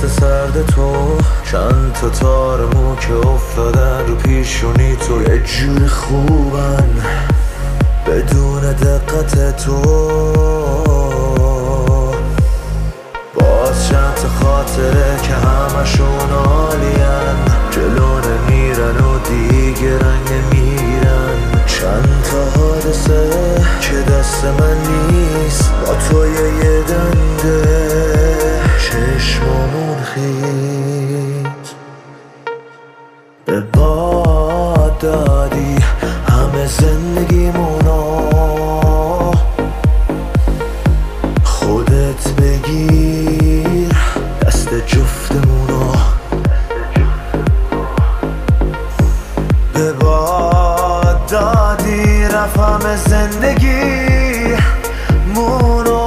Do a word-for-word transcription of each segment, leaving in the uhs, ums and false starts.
دست سرد تو، چند تا تار مو که افتادن رو پیشونی تو، یه جور خوبن بدون دقت تو. باز چند تا خاطره که همشون عالین، جلو نمیرن و دیگه رنگ نمیگیرن. چند تا حادثه که دست من نیست، با توی یه دنده چشمامون خیز. به باد دادی همه زندگیمونو، خودت بگیر دست جفتمونو. به باد دادی رفت همه زندگی مونو،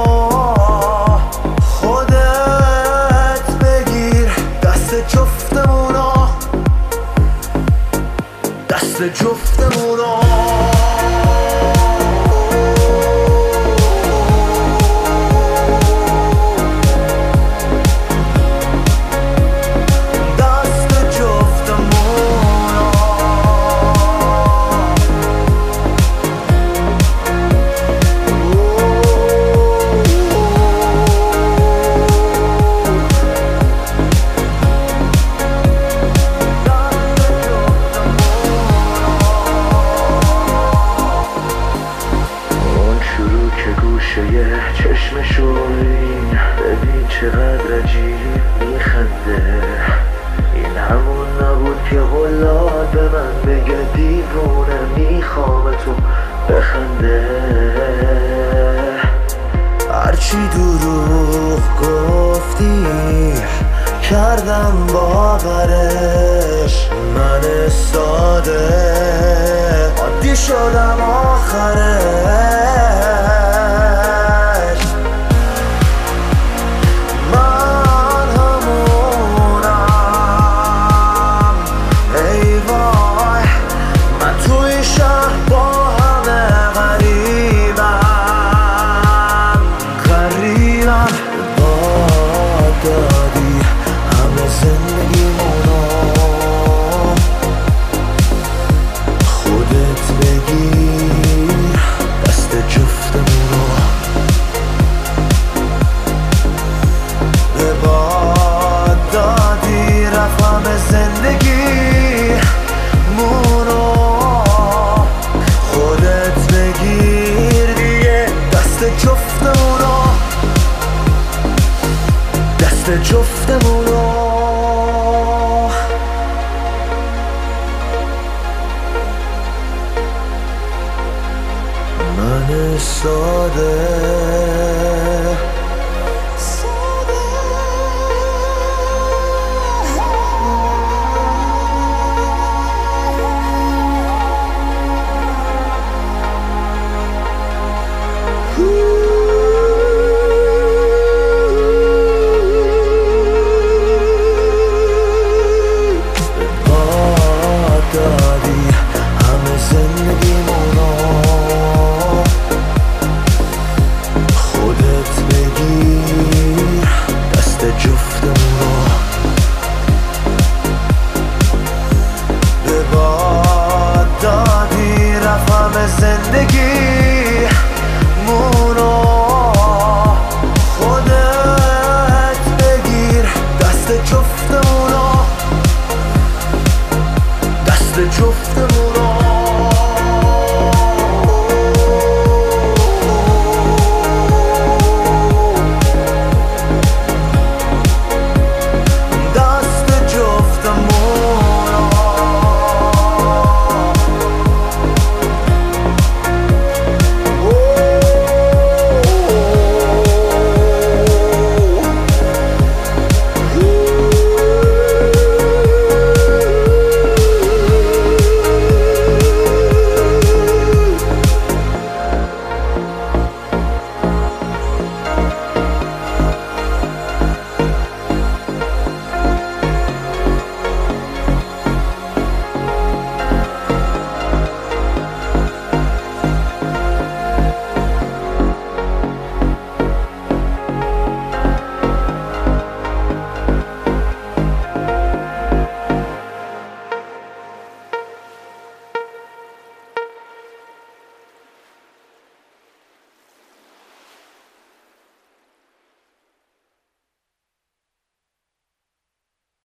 خودت بگیر دست جفتمونو، دست جفتمونو. چشمشو ببین، ببین چقدر عجیب میخنده. این همون نبود که غلات به من بگه دیوونه میخوام تو بخنده. هرچی دروغ گفتی کردم باورش، من ساده عادی شدم آخرش. زندگی مونو خودت بگیر دیگه، دست جفتمونو، دست جفت